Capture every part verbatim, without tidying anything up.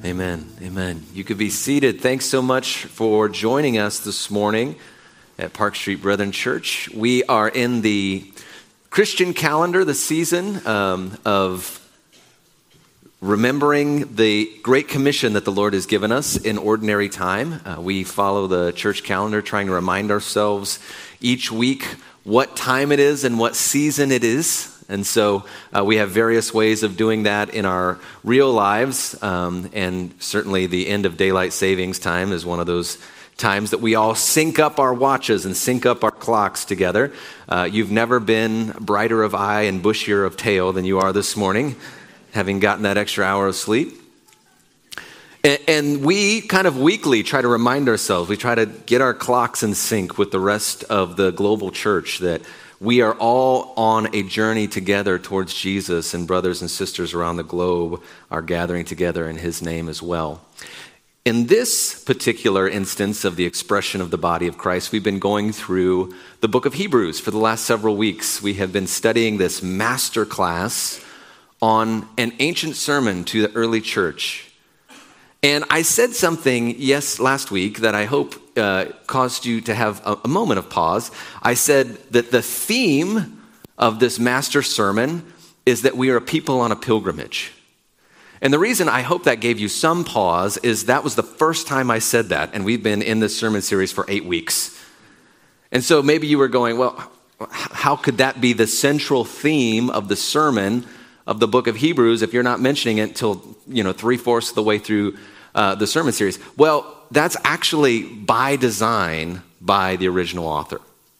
Amen. Amen. You could be seated. Thanks so much for joining us this morning at Park Street Brethren Church. We are in the Christian calendar, the season um, of remembering the Great Commission that the Lord has given us in ordinary time. Uh, we follow the church calendar, trying to remind ourselves each week what time it is and what season it is. And so uh, we have various ways of doing that in our real lives, um, and certainly the end of daylight savings time is one of those times that we all sync up our watches and sync up our clocks together. Uh, you've never been brighter of eye and bushier of tail than you are this morning, having gotten that extra hour of sleep. And, and we kind of weekly try to remind ourselves, we try to get our clocks in sync with the rest of the global church, that we are all on a journey together towards Jesus, and brothers and sisters around the globe are gathering together in his name as well. In this particular instance of the expression of the body of Christ, we've been going through the book of Hebrews for the last several weeks. We have been studying this master class on an ancient sermon to the early church. And I said something, yes, last week that I hope uh, caused you to have a, a moment of pause. I said that the theme of this master sermon is that we are a people on a pilgrimage. And the reason I hope that gave you some pause is that was the first time I said that, and we've been in this sermon series for eight weeks. And so maybe you were going, well, how could that be the central theme of the sermon of the book of Hebrews if you're not mentioning it until, you know, three-fourths of the way through uh, the sermon series? Well, that's actually by design by the original author.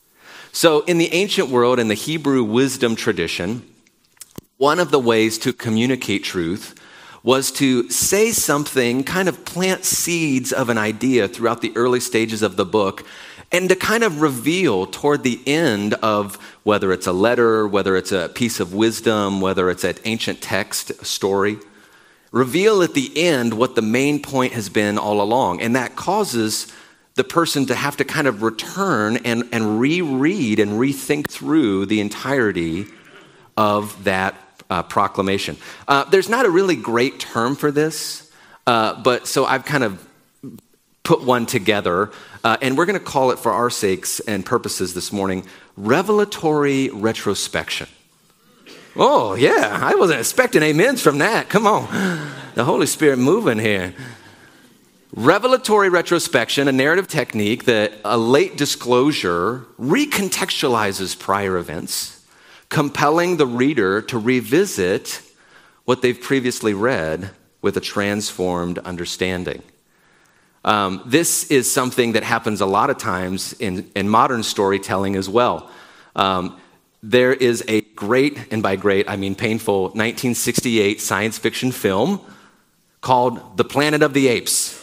So in the ancient world, in the Hebrew wisdom tradition, one of the ways to communicate truth was to say something, kind of plant seeds of an idea throughout the early stages of the book, and to kind of reveal toward the end of whether it's a letter, whether it's a piece of wisdom, whether it's an ancient text, a story, reveal at the end what the main point has been all along. And that causes the person to have to kind of return and, and reread and rethink through the entirety of that uh, proclamation. Uh, there's not a really great term for this, uh, but so I've kind of put one together, uh, and we're going to call it, for our sakes and purposes this morning, revelatory retrospection. Oh, yeah, I wasn't expecting amens from that. Come on. The Holy Spirit moving here. Revelatory retrospection, a narrative technique that a late disclosure recontextualizes prior events, compelling the reader to revisit what they've previously read with a transformed understanding. Um, this is something that happens a lot of times in, in modern storytelling as well. Um, there is a great, and by great I mean painful, nineteen sixty-eight science fiction film called The Planet of the Apes,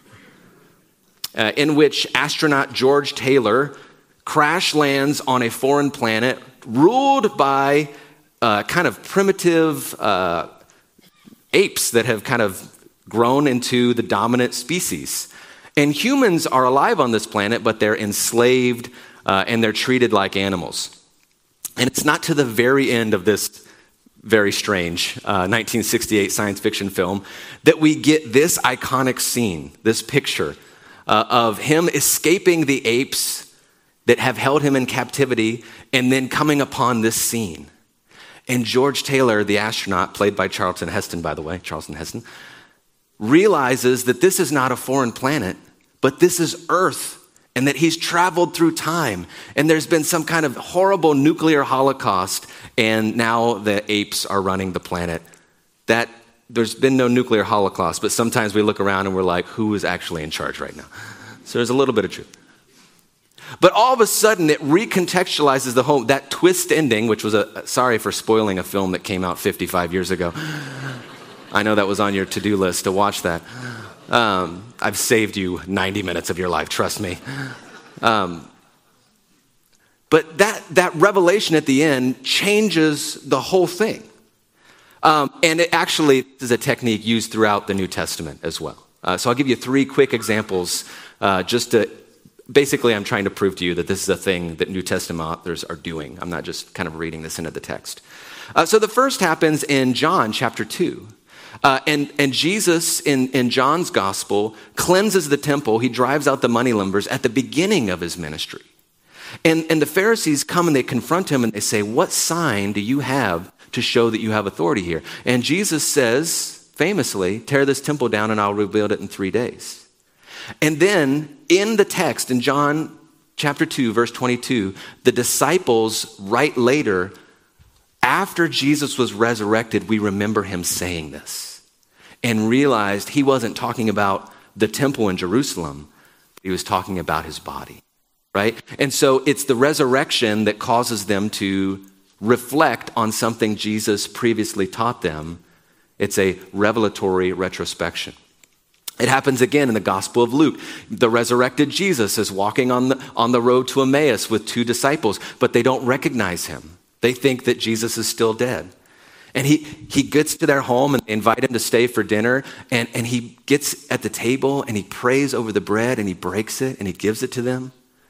uh, in which astronaut George Taylor crash lands on a foreign planet ruled by uh, kind of primitive uh, apes that have kind of grown into the dominant species. And humans are alive on this planet, but they're enslaved uh, and they're treated like animals. And it's not to the very end of this very strange uh, nineteen sixty-eight science fiction film that we get this iconic scene, this picture uh, of him escaping the apes that have held him in captivity and then coming upon this scene. And George Taylor, the astronaut, played by Charlton Heston, by the way, Charlton Heston, realizes that this is not a foreign planet, but this is Earth, and that he's traveled through time, and there's been some kind of horrible nuclear holocaust, and now the apes are running the planet. That there's been no nuclear holocaust, but sometimes we look around and we're like, who is actually in charge right now? So there's a little bit of truth. But all of a sudden, it recontextualizes the whole, that twist ending, which was a, sorry for spoiling a film that came out fifty-five years ago. I know that was on your to-do list to watch that. Um, I've saved you ninety minutes of your life, trust me. Um, but that, that revelation at the end changes the whole thing. Um, and it actually is a technique used throughout the New Testament as well. Uh, so I'll give you three quick examples uh, just to, basically I'm trying to prove to you that this is a thing that New Testament authors are doing. I'm not just kind of reading this into the text. Uh, so the first happens in John chapter two. Uh, and, and Jesus, in, in John's gospel, cleanses the temple. He drives out the moneylenders at the beginning of his ministry. And, and the Pharisees come and they confront him and they say, what sign do you have to show that you have authority here? And Jesus says, famously, tear this temple down and I'll rebuild it in three days. And then in the text, in John chapter two, verse twenty-two, the disciples write later, after Jesus was resurrected, we remember him saying this and realized he wasn't talking about the temple in Jerusalem. He was talking about his body, right? And so it's the resurrection that causes them to reflect on something Jesus previously taught them. It's a revelatory retrospection. It happens again in the Gospel of Luke. The resurrected Jesus is walking on the, on the road to Emmaus with two disciples, but they don't recognize him. They think that Jesus is still dead. And he, he gets to their home and they invite him to stay for dinner. And, and he gets at the table and he prays over the bread and he breaks it and he gives it to them.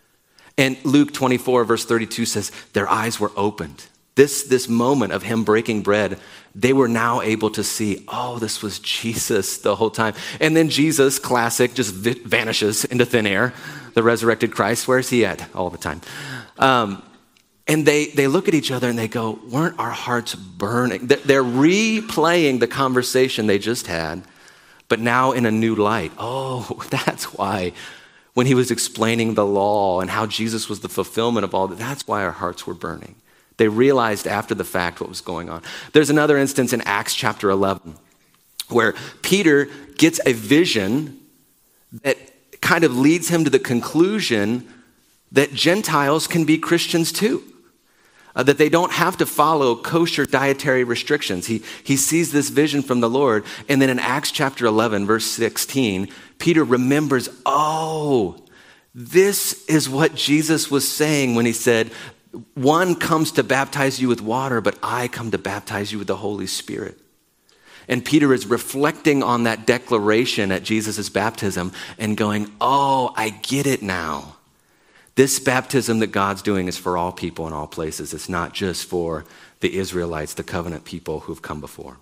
And Luke twenty-four, verse thirty-two says, their eyes were opened. This, this moment of him breaking bread, they were now able to see, oh, this was Jesus the whole time. And then Jesus, classic, just vi- vanishes into thin air. The resurrected Christ, where's he at all the time? Um, and they, they look at each other and they go, weren't our hearts burning? They're replaying the conversation they just had, but now in a new light. Oh, that's why when he was explaining the law and how Jesus was the fulfillment of all that, that's why our hearts were burning. They realized after the fact what was going on. There's another instance in Acts chapter eleven where Peter gets a vision that kind of leads him to the conclusion that Gentiles can be Christians too, uh, that they don't have to follow kosher dietary restrictions. He, he sees this vision from the Lord, and then in Acts chapter eleven, verse sixteen, Peter remembers, oh, this is what Jesus was saying when he said, one comes to baptize you with water, but I come to baptize you with the Holy Spirit. And Peter is reflecting on that declaration at Jesus' baptism and going, oh, I get it now. This baptism that God's doing is for all people in all places. It's not just for the Israelites, the covenant people who've come before.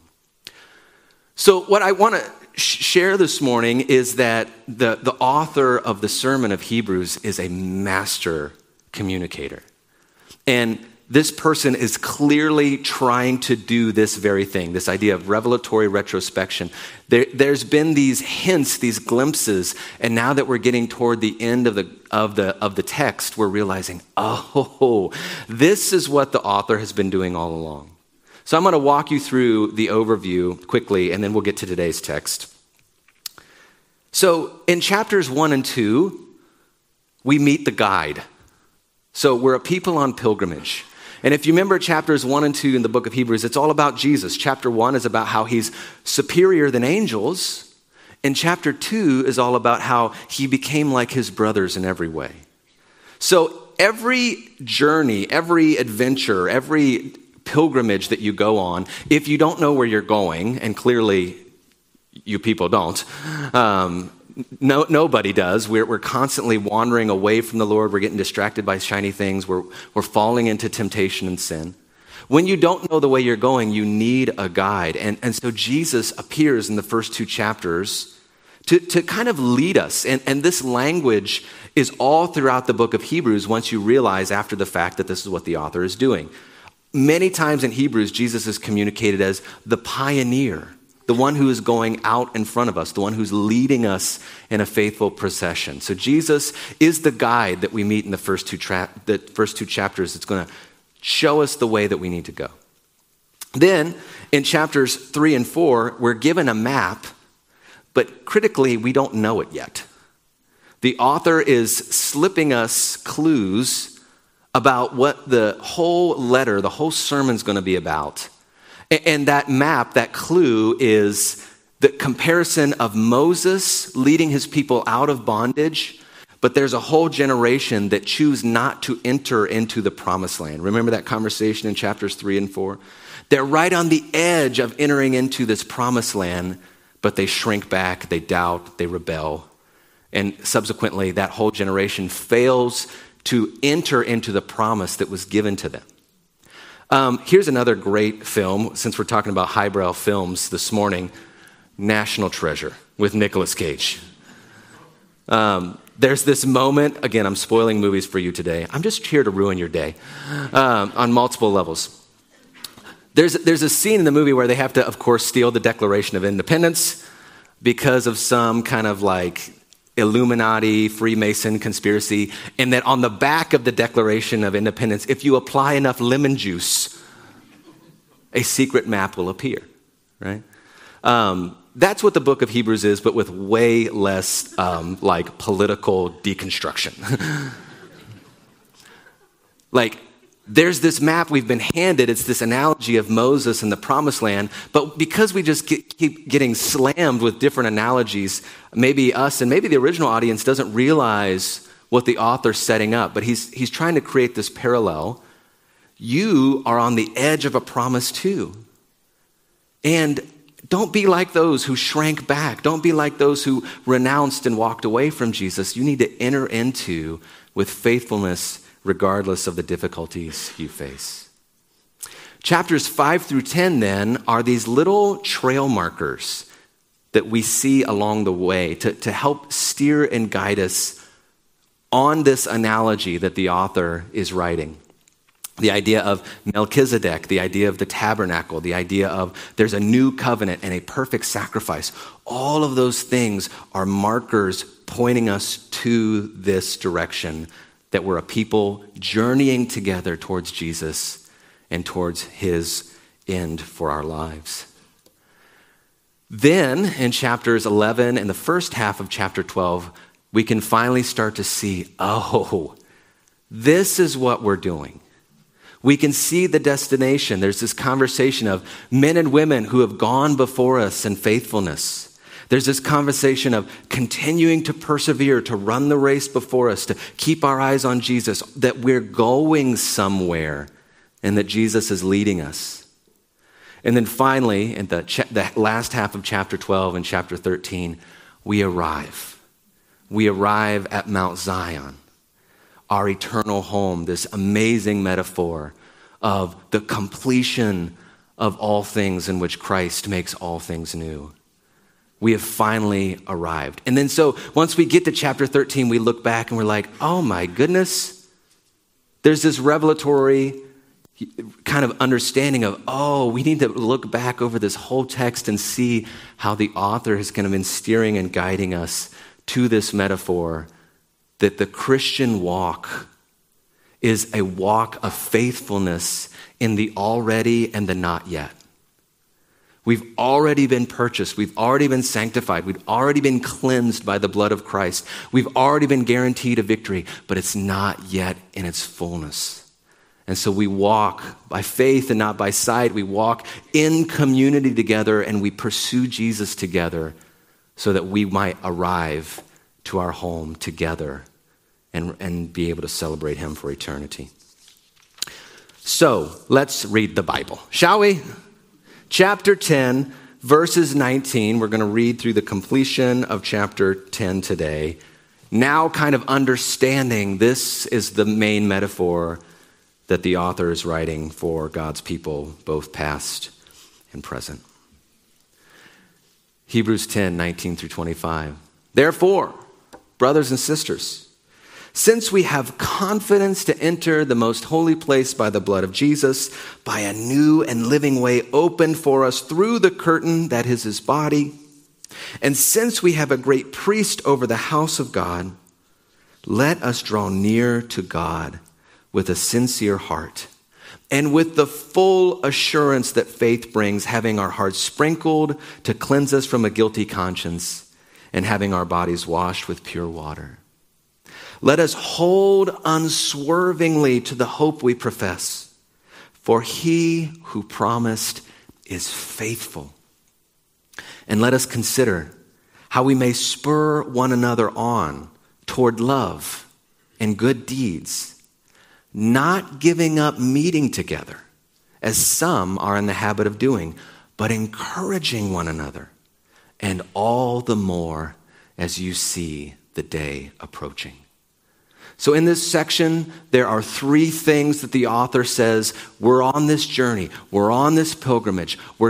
So what I want to sh- share this morning is that the, the author of the sermon of Hebrews is a master communicator. And this person is clearly trying to do this very thing, this idea of revelatory retrospection. There, there's been these hints, these glimpses, and now that we're getting toward the end of the of the of the text, we're realizing, oh, this is what the author has been doing all along. So I'm going to walk you through the overview quickly, and then we'll get to today's text. So in chapters one and two, we meet the guide. So we're a people on pilgrimage. And if you remember chapters one and two in the book of Hebrews, it's all about Jesus. Chapter one is about how he's superior than angels. And chapter two is all about how he became like his brothers in every way. So every journey, every adventure, every pilgrimage that you go on, if you don't know where you're going, and clearly you people don't, um, No, nobody does. We're, we're constantly wandering away from the Lord. We're getting distracted by shiny things. We're, we're falling into temptation and sin. When you don't know the way you're going, you need a guide. And, and so Jesus appears in the first two chapters to, to kind of lead us. And, and this language is all throughout the book of Hebrews once you realize after the fact that this is what the author is doing. Many times in Hebrews, Jesus is communicated as the pioneer, the one who is going out in front of us, the one who's leading us in a faithful procession. So Jesus is the guide that we meet in the first two, tra- the first two chapters. It's going to show us the way that we need to go. Then in chapters three and four, we're given a map, but critically, we don't know it yet. The author is slipping us clues about what the whole letter, the whole sermon is going to be about. And that map, that clue is the comparison of Moses leading his people out of bondage, but there's a whole generation that choose not to enter into the promised land. Remember that conversation in chapters three and four? They're right on the edge of entering into this promised land, but they shrink back, they doubt, they rebel. And subsequently, that whole generation fails to enter into the promise that was given to them. Um, here's another great film, since we're talking about highbrow films this morning. National Treasure with Nicolas Cage. Um, there's this moment, again, I'm spoiling movies for you today. I'm just here to ruin your day um, on multiple levels. There's, there's a scene in the movie where they have to, of course, steal the Declaration of Independence because of some kind of like Illuminati, Freemason conspiracy, and that on the back of the Declaration of Independence, if you apply enough lemon juice, a secret map will appear, right? Um, that's what the book of Hebrews is, but with way less um, like political deconstruction. Like, there's this map we've been handed. It's this analogy of Moses and the promised land. But because we just get, keep getting slammed with different analogies, maybe us and maybe the original audience doesn't realize what the author's setting up. But he's, he's trying to create this parallel. You are on the edge of a promise too. And don't be like those who shrank back. Don't be like those who renounced and walked away from Jesus. You need to enter into with faithfulness regardless of the difficulties you face. Chapters five through ten then are these little trail markers that we see along the way to, to help steer and guide us on this analogy that the author is writing. The idea of Melchizedek, the idea of the tabernacle, the idea of there's a new covenant and a perfect sacrifice. All of those things are markers pointing us to this direction, that we're a people journeying together towards Jesus and towards his end for our lives. Then in chapters eleven and the first half of chapter twelve, we can finally start to see, oh, this is what we're doing. We can see the destination. There's this conversation of men and women who have gone before us in faithfulness. There's this conversation of continuing to persevere, to run the race before us, to keep our eyes on Jesus, that we're going somewhere and that Jesus is leading us. And then finally, in the, cha- the last half of chapter twelve and chapter thirteen, we arrive. We arrive at Mount Zion, our eternal home, this amazing metaphor of the completion of all things in which Christ makes all things new. We have finally arrived. And then so once we get to chapter thirteen, we look back and we're like, oh my goodness. There's this revelatory kind of understanding of, oh, we need to look back over this whole text and see how the author has kind of been steering and guiding us to this metaphor that the Christian walk is a walk of faithfulness in the already and the not yet. We've already been purchased. We've already been sanctified. We've already been cleansed by the blood of Christ. We've already been guaranteed a victory, but it's not yet in its fullness. And so we walk by faith and not by sight. We walk in community together and we pursue Jesus together so that we might arrive to our home together and, and be able to celebrate him for eternity. So let's read the Bible, shall we? Chapter ten, verses nineteen, we're going to read through the completion of chapter ten today. Now kind of understanding this is the main metaphor that the author is writing for God's people, both past and present. Hebrews ten, nineteen through twenty-five. Therefore, brothers and sisters, since we have confidence to enter the most holy place by the blood of Jesus, by a new and living way opened for us through the curtain that is his body, and since we have a great priest over the house of God, let us draw near to God with a sincere heart and with the full assurance that faith brings, having our hearts sprinkled to cleanse us from a guilty conscience and having our bodies washed with pure water. Let us hold unswervingly to the hope we profess, for he who promised is faithful. And let us consider how we may spur one another on toward love and good deeds, not giving up meeting together, as some are in the habit of doing, but encouraging one another, and all the more as you see the day approaching. So in this section, there are three things that the author says, we're on this journey, we're on this pilgrimage, we're, we're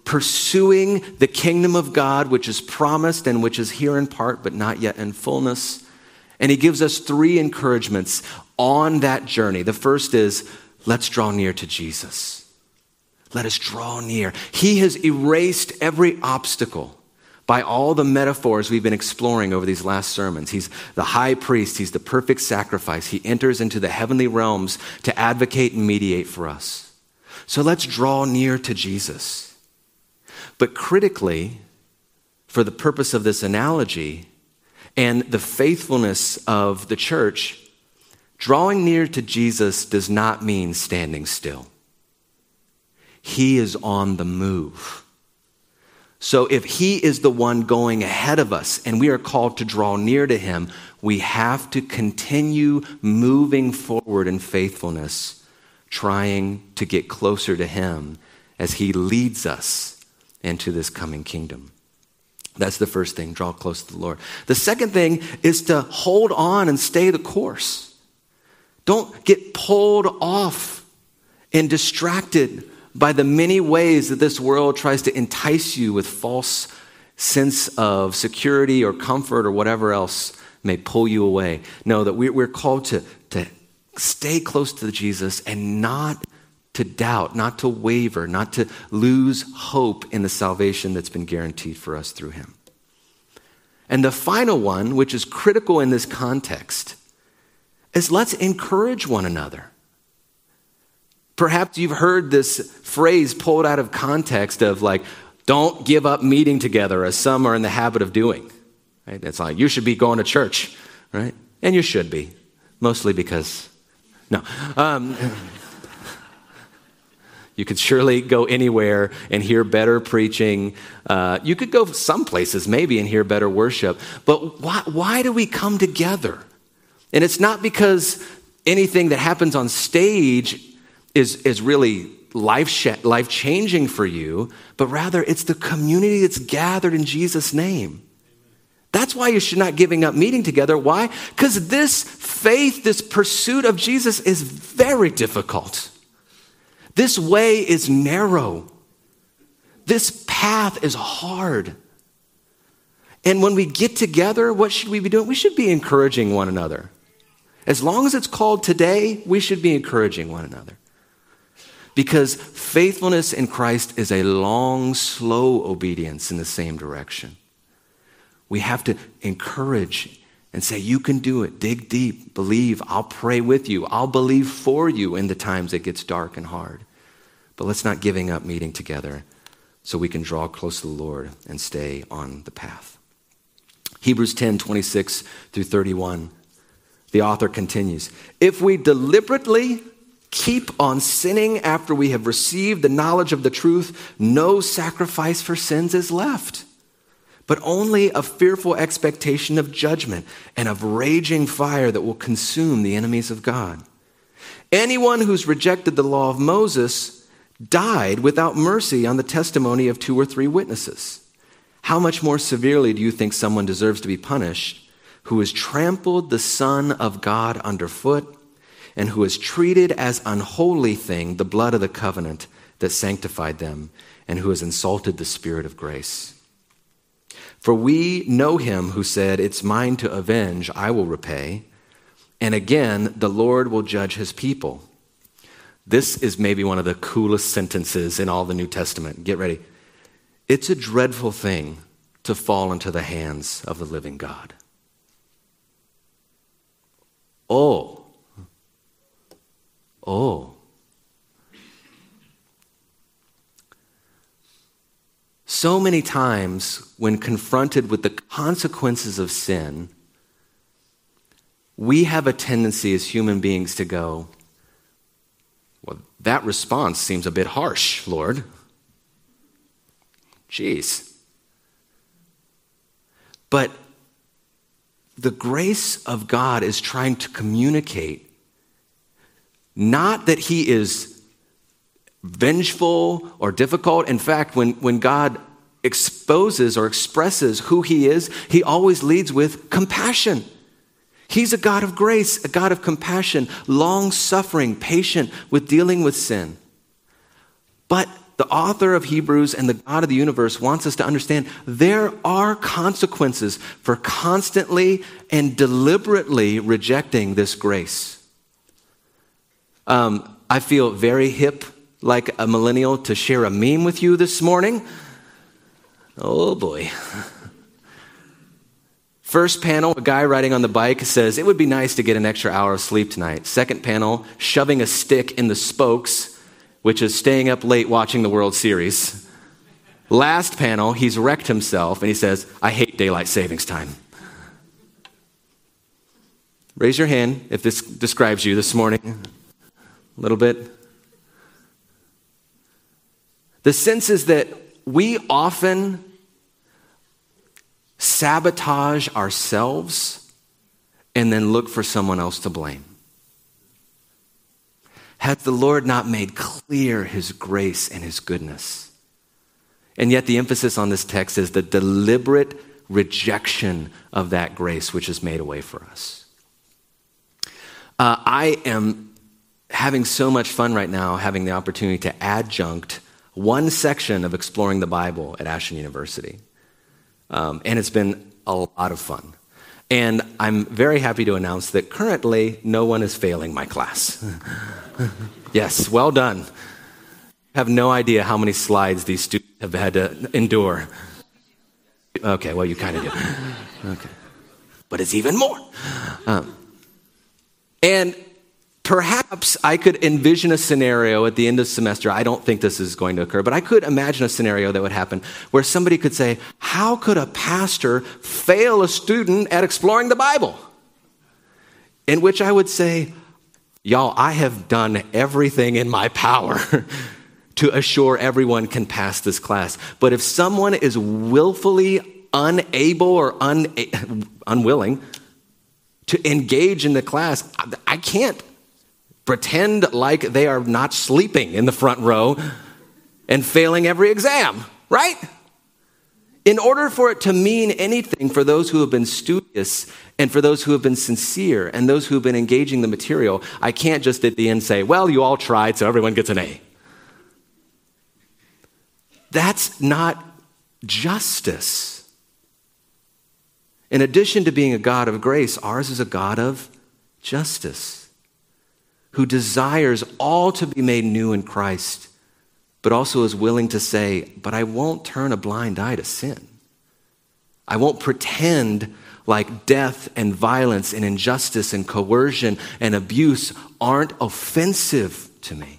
pursuing the kingdom of God, which is promised and which is here in part, but not yet in fullness. And he gives us three encouragements on that journey. The first is, let's draw near to Jesus. Let us draw near. He has erased every obstacle by all the metaphors we've been exploring over these last sermons. He's the high priest. He's the perfect sacrifice. He enters into the heavenly realms to advocate and mediate for us. So let's draw near to Jesus. But critically, for the purpose of this analogy and the faithfulness of the church, drawing near to Jesus does not mean standing still. He is on the move. So if he is the one going ahead of us and we are called to draw near to him, we have to continue moving forward in faithfulness, trying to get closer to him as he leads us into this coming kingdom. That's the first thing, draw close to the Lord. The second thing is to hold on and stay the course. Don't get pulled off and distracted by the many ways that this world tries to entice you with false sense of security or comfort or whatever else may pull you away. No, that we're called to, to stay close to Jesus and not to doubt, not to waver, not to lose hope in the salvation that's been guaranteed for us through him. And the final one, which is critical in this context, is let's encourage one another. Perhaps you've heard this phrase pulled out of context of like, don't give up meeting together as some are in the habit of doing. Right? It's like, you should be going to church, right? And you should be, mostly because, no. Um, you could surely go anywhere and hear better preaching. Uh, you could go some places maybe and hear better worship. But why, why do we come together? And it's not because anything that happens on stage is, is really life, life-changing for you, but rather it's the community that's gathered in Jesus' name. That's why you should not giving up meeting together. Why? Because this faith, this pursuit of Jesus is very difficult. This way is narrow. This path is hard. And when we get together, what should we be doing? We should be encouraging one another. As long as it's called today, we should be encouraging one another. Because faithfulness in Christ is a long, slow obedience in the same direction. We have to encourage and say, you can do it. Dig deep. Believe. I'll pray with you. I'll believe for you in the times it gets dark and hard. But let's not giving up meeting together so we can draw close to the Lord and stay on the path. Hebrews ten, twenty-six through thirty-one. The author continues, if we deliberately keep on sinning after we have received the knowledge of the truth, no sacrifice for sins is left, but only a fearful expectation of judgment and of raging fire that will consume the enemies of God. Anyone who's rejected the law of Moses died without mercy on the testimony of two or three witnesses. How much more severely do you think someone deserves to be punished who has trampled the Son of God underfoot and who has treated as unholy thing the blood of the covenant that sanctified them, and who has insulted the Spirit of grace? For we know him who said, it's mine to avenge, I will repay. And again, the Lord will judge his people. This is maybe one of the coolest sentences in all the New Testament. Get ready. It's a dreadful thing to fall into the hands of the living God. Oh. Oh. So many times when confronted with the consequences of sin, we have a tendency as human beings to go, well, that response seems a bit harsh, Lord. Jeez. But the grace of God is trying to communicate not that he is vengeful or difficult. In fact, when, when God exposes or expresses who he is, he always leads with compassion. He's a God of grace, a God of compassion, long-suffering, patient with dealing with sin. But the The author of Hebrews and the God of the universe wants us to understand there are consequences for constantly and deliberately rejecting this grace. Um, I feel very hip, like a millennial, to share a meme with you this morning. Oh boy. First panel, a guy riding on the bike says, it would be nice to get an extra hour of sleep tonight. Second panel, shoving a stick in the spokes, which is staying up late watching the World Series. Last panel, he's wrecked himself and he says, I hate daylight savings time. Raise your hand if this describes you this morning. A little bit. The sense is that we often sabotage ourselves and then look for someone else to blame. Has the Lord not made clear his grace and his goodness? And yet the emphasis on this text is the deliberate rejection of that grace which is made a way for us. Uh, I am having so much fun right now having the opportunity to adjunct one section of Exploring the Bible at Ashland University. Um, and it's been a lot of fun. And I'm very happy to announce that currently no one is failing my class. Yes, well done. I have no idea how many slides these students have had to endure. Okay, well, you kind of do. Okay. But it's even more. Um, and perhaps I could envision a scenario at the end of the semester. I don't think this is going to occur, but I could imagine a scenario that would happen where somebody could say, how could a pastor fail a student at exploring the Bible? In which I would say, y'all, I have done everything in my power to assure everyone can pass this class. But if someone is willfully unable or un- unwilling to engage in the class, I can't pretend like they are not sleeping in the front row and failing every exam, right? In order for it to mean anything for those who have been studious and for those who have been sincere and those who have been engaging the material, I can't just at the end say, well, you all tried, so everyone gets an A. That's not justice. In addition to being a God of grace, ours is a God of justice, who desires all to be made new in Christ, but also is willing to say, but I won't turn a blind eye to sin. I won't pretend like death and violence and injustice and coercion and abuse aren't offensive to me.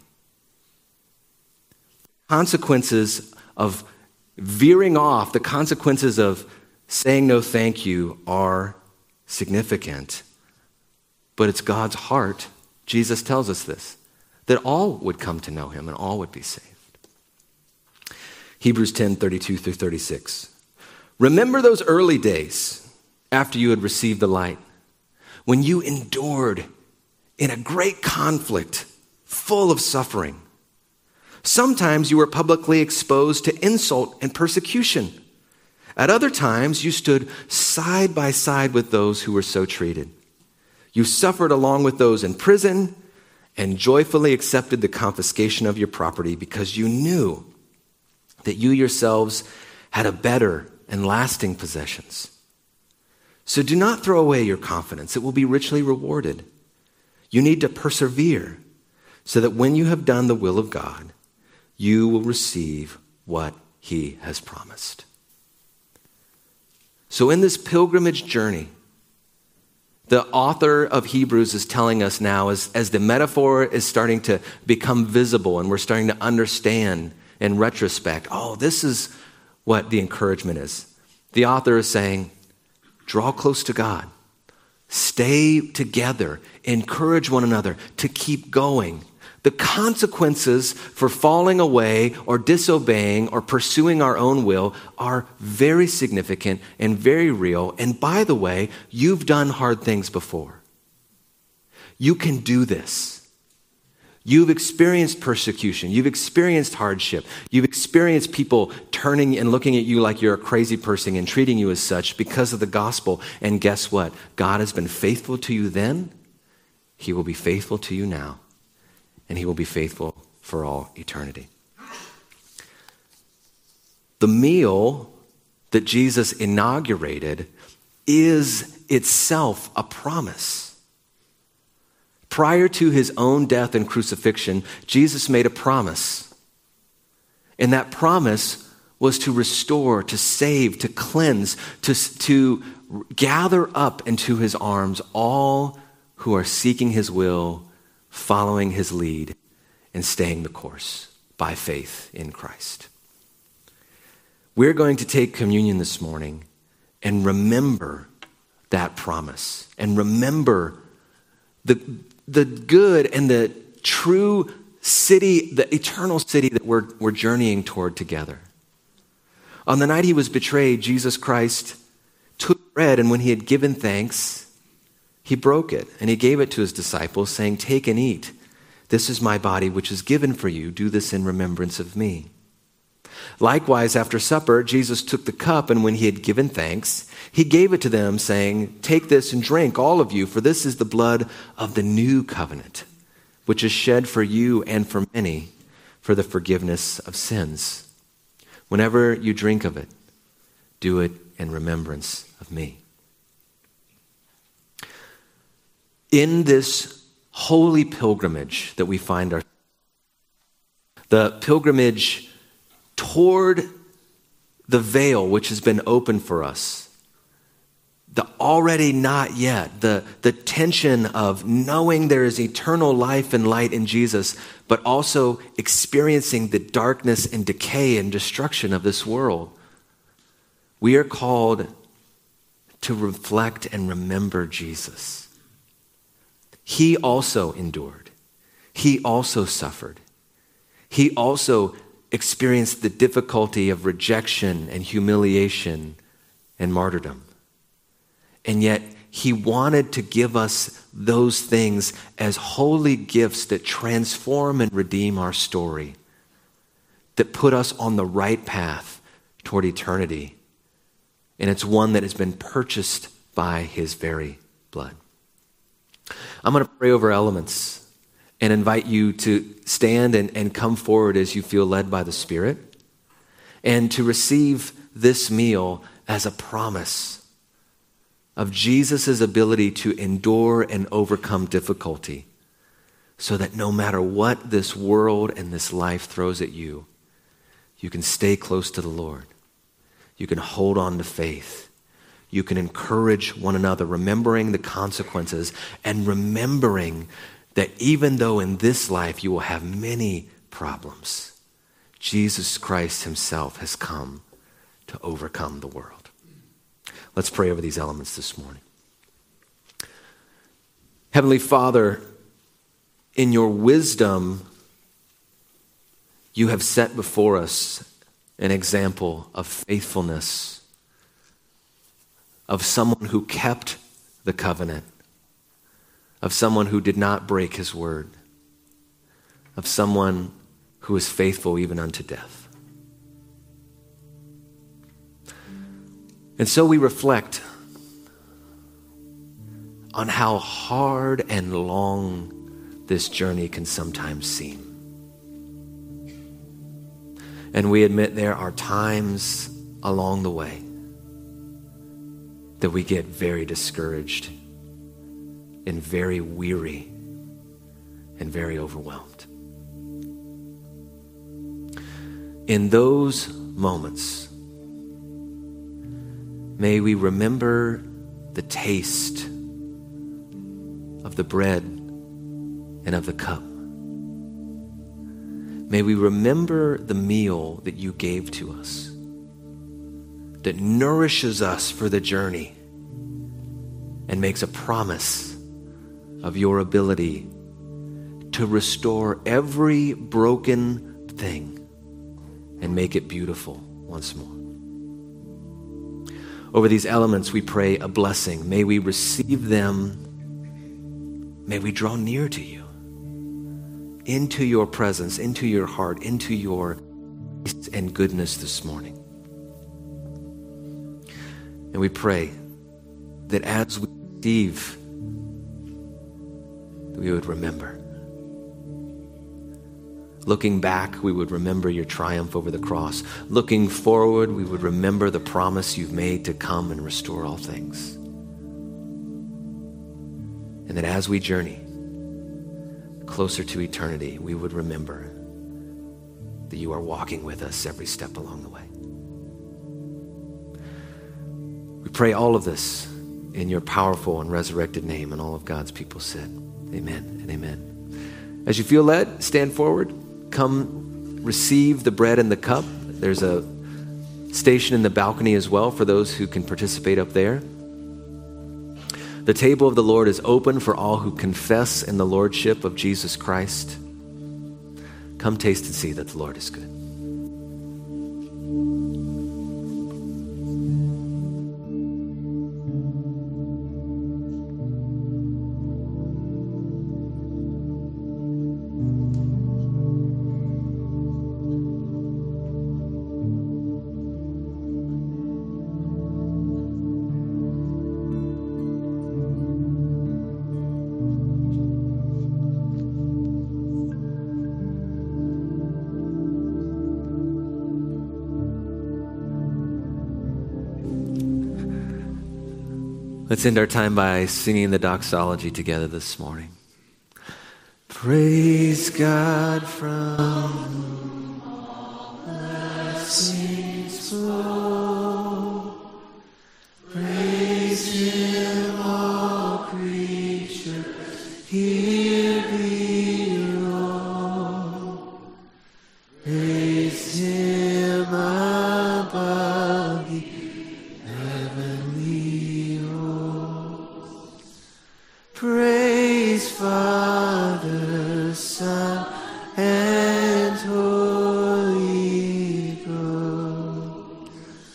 Consequences of veering off, the consequences of saying no thank you are significant, but it's God's heart. Jesus tells us this, that all would come to know him and all would be saved. Hebrews ten, thirty-two through thirty-six. Remember those early days after you had received the light, when you endured in a great conflict full of suffering. Sometimes you were publicly exposed to insult and persecution. At other times, you stood side by side with those who were so treated. You suffered along with those in prison and joyfully accepted the confiscation of your property because you knew that you yourselves had a better and lasting possessions. So do not throw away your confidence. It will be richly rewarded. You need to persevere so that when you have done the will of God, you will receive what he has promised. So in this pilgrimage journey, the author of Hebrews is telling us now, as, as the metaphor is starting to become visible and we're starting to understand in retrospect, oh, this is what the encouragement is. The author is saying, draw close to God. Stay together. Encourage one another to keep going. The consequences for falling away or disobeying or pursuing our own will are very significant and very real. And by the way, you've done hard things before. You can do this. You've experienced persecution. You've experienced hardship. You've experienced people turning and looking at you like you're a crazy person and treating you as such because of the gospel. And guess what? God has been faithful to you then. He will be faithful to you now. And he will be faithful for all eternity. The meal that Jesus inaugurated is itself a promise. Prior to his own death and crucifixion, Jesus made a promise. And that promise was to restore, to save, to cleanse, to, to gather up into his arms all who are seeking his will, following his lead, and staying the course by faith in Christ. We're going to take communion this morning and remember that promise and remember the, the good and the true city, the eternal city that we're, we're journeying toward together. On the night he was betrayed, Jesus Christ took bread, and when he had given thanks, he broke it, and he gave it to his disciples, saying, "Take and eat. This is my body, which is given for you. Do this in remembrance of me." Likewise, after supper, Jesus took the cup, and when he had given thanks, he gave it to them, saying, "Take this and drink, all of you, for this is the blood of the new covenant, which is shed for you and for many for the forgiveness of sins. Whenever you drink of it, do it in remembrance of me." In this holy pilgrimage that we find ourselves, the pilgrimage toward the veil which has been opened for us, the already not yet, the, the tension of knowing there is eternal life and light in Jesus, but also experiencing the darkness and decay and destruction of this world. We are called to reflect and remember Jesus. He also endured. He also suffered. He also experienced the difficulty of rejection and humiliation and martyrdom. And yet he wanted to give us those things as holy gifts that transform and redeem our story, that put us on the right path toward eternity. And it's one that has been purchased by his very blood. I'm going to pray over elements and invite you to stand and, and come forward as you feel led by the Spirit, and to receive this meal as a promise of Jesus' ability to endure and overcome difficulty, so that no matter what this world and this life throws at you, you can stay close to the Lord. You can hold on to faith. You can encourage one another, remembering the consequences and remembering that even though in this life you will have many problems, Jesus Christ himself has come to overcome the world. Let's pray over these elements this morning. Heavenly Father, in your wisdom, you have set before us an example of faithfulness, of someone who kept the covenant, of someone who did not break his word, of someone who is faithful even unto death. And so we reflect on how hard and long this journey can sometimes seem. And we admit there are times along the way that we get very discouraged and very weary and very overwhelmed. In those moments, may we remember the taste of the bread and of the cup. May we remember the meal that you gave to us, that nourishes us for the journey and makes a promise of your ability to restore every broken thing and make it beautiful once more. Over these elements, we pray a blessing. May we receive them. May we draw near to you, into your presence, into your heart, into your peace and goodness this morning. And we pray that as we receive, we would remember Looking back, we would remember your triumph over the cross. Looking forward, we would remember the promise you've made to come and restore all things. And that as we journey closer to eternity, we would remember that you are walking with us every step along the way. We pray all of this in your powerful and resurrected name, and all of God's people said, amen and amen. As you feel led, stand forward. Come receive the bread and the cup. There's a station in the balcony as well for those who can participate up there. The table of the Lord is open for all who confess in the lordship of Jesus Christ. Come taste and see that the Lord is good. Let's end our time by singing the doxology together this morning. Praise God from whom all blessings flow. Praise Him, all creatures here below. Praise Him above the heavenly hosts. Praise Father, Son, and Holy Ghost.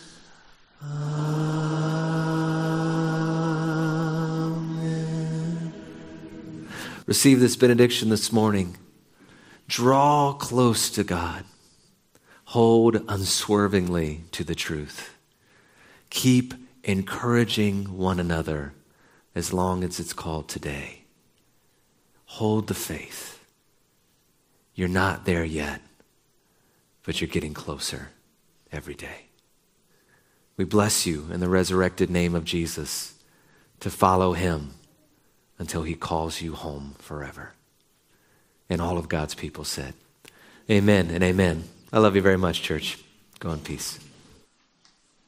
Amen. Receive this benediction this morning. Draw close to God. Hold unswervingly to the truth. Keep encouraging one another as long as it's called today. Hold the faith. You're not there yet, but you're getting closer every day. We bless you in the resurrected name of Jesus to follow Him until He calls you home forever. And all of God's people said, amen and amen. I love you very much, church. Go in peace.